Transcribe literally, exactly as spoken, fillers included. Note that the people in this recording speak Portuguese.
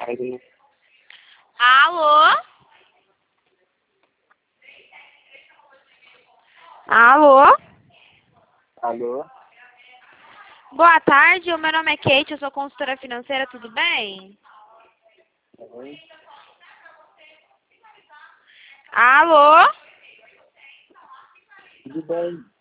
tarde, né? Alô? Alô? Alô? Boa tarde, o meu nome é Kate, eu sou consultora financeira, tudo bem? Oi? Alô? Tudo bem?